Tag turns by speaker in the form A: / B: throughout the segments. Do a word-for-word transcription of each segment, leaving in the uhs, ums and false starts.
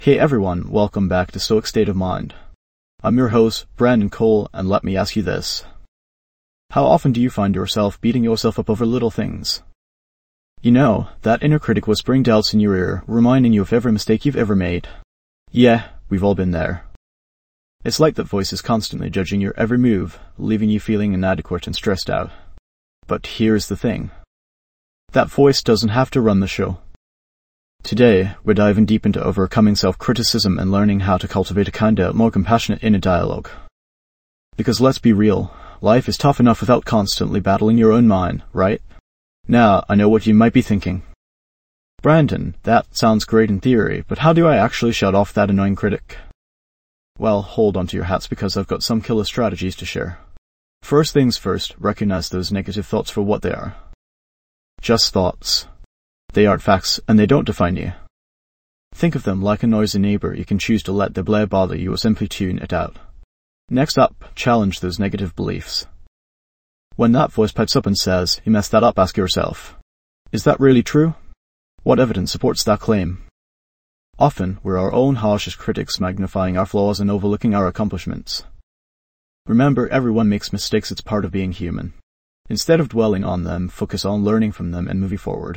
A: Hey everyone, welcome back to Stoic State of Mind. I'm your host, Brandon Cole, and let me ask you this. How often do you find yourself beating yourself up over little things? You know, that inner critic whispering doubts in your ear, reminding you of every mistake you've ever made. Yeah, we've all been there. It's like that voice is constantly judging your every move, leaving you feeling inadequate and stressed out. But here's the thing. That voice doesn't have to run the show. Today, we're diving deep into overcoming self-criticism and learning how to cultivate a kinder, more compassionate inner dialogue. Because let's be real, life is tough enough without constantly battling your own mind, right? Now, I know what you might be thinking. Brandon, that sounds great in theory, but how do I actually shut off that annoying critic? Well, hold on to your hats because I've got some killer strategies to share. First things first, recognize those negative thoughts for what they are. Just thoughts. They aren't facts, and they don't define you. Think of them like a noisy neighbor you can choose to let the blare bother you or simply tune it out. Next up, challenge those negative beliefs. When that voice pipes up and says, you messed that up, ask yourself, is that really true? What evidence supports that claim? Often, we're our own harshest critics, magnifying our flaws and overlooking our accomplishments. Remember, everyone makes mistakes, it's part of being human. Instead of dwelling on them, focus on learning from them and moving forward.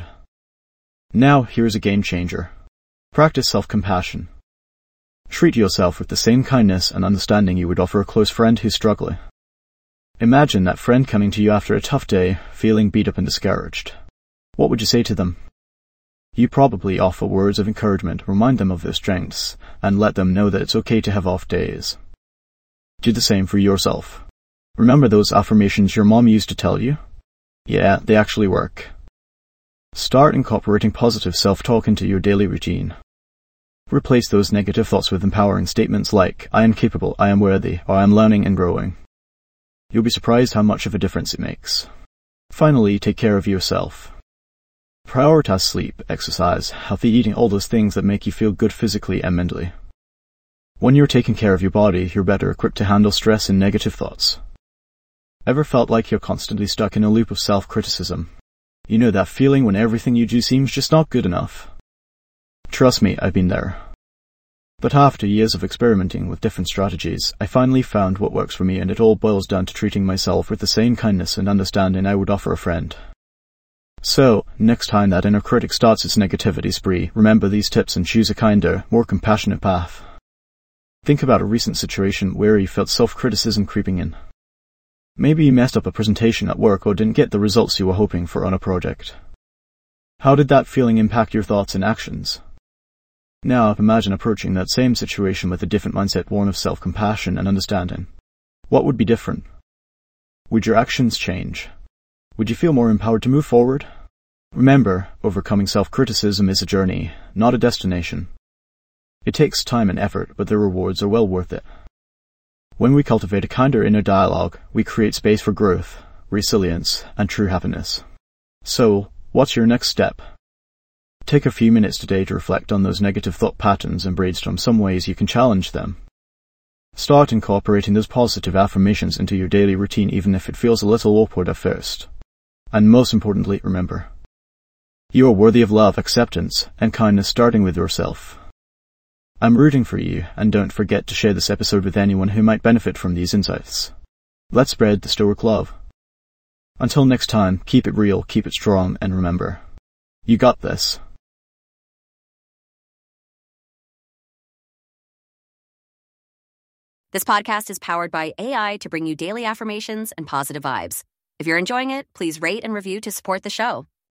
A: Now, here's a game changer. Practice self-compassion. Treat yourself with the same kindness and understanding you would offer a close friend who's struggling. Imagine that friend coming to you after a tough day, feeling beat up and discouraged. What would you say to them? You probably offer words of encouragement, remind them of their strengths, and let them know that it's okay to have off days. Do the same for yourself. Remember those affirmations your mom used to tell you? Yeah, they actually work. Start incorporating positive self-talk into your daily routine. Replace those negative thoughts with empowering statements like, I am capable, I am worthy, or I am learning and growing. You'll be surprised how much of a difference it makes. Finally, take care of yourself. Prioritize sleep, exercise, healthy eating, all those things that make you feel good physically and mentally. When you're taking care of your body, you're better equipped to handle stress and negative thoughts. Ever felt like you're constantly stuck in a loop of self-criticism? You know that feeling when everything you do seems just not good enough? Trust me, I've been there. But after years of experimenting with different strategies, I finally found what works for me, and it all boils down to treating myself with the same kindness and understanding I would offer a friend. So, next time that inner critic starts its negativity spree, remember these tips and choose a kinder, more compassionate path. Think about a recent situation where you felt self-criticism creeping in. Maybe you messed up a presentation at work or didn't get the results you were hoping for on a project. How did that feeling impact your thoughts and actions? Now, imagine approaching that same situation with a different mindset, one of self-compassion and understanding. What would be different? Would your actions change? Would you feel more empowered to move forward? Remember, overcoming self-criticism is a journey, not a destination. It takes time and effort, but the rewards are well worth it. When we cultivate a kinder inner dialogue, we create space for growth, resilience, and true happiness. So, what's your next step? Take a few minutes today to reflect on those negative thought patterns and brainstorm some ways you can challenge them. Start incorporating those positive affirmations into your daily routine, even if it feels a little awkward at first. And most importantly, remember, you are worthy of love, acceptance, and kindness, starting with yourself. I'm rooting for you, and don't forget to share this episode with anyone who might benefit from these insights. Let's spread the Stoic love. Until next time, keep it real, keep it strong, and remember, you got this.
B: This podcast is powered by A I to bring you daily affirmations and positive vibes. If you're enjoying it, please rate and review to support the show.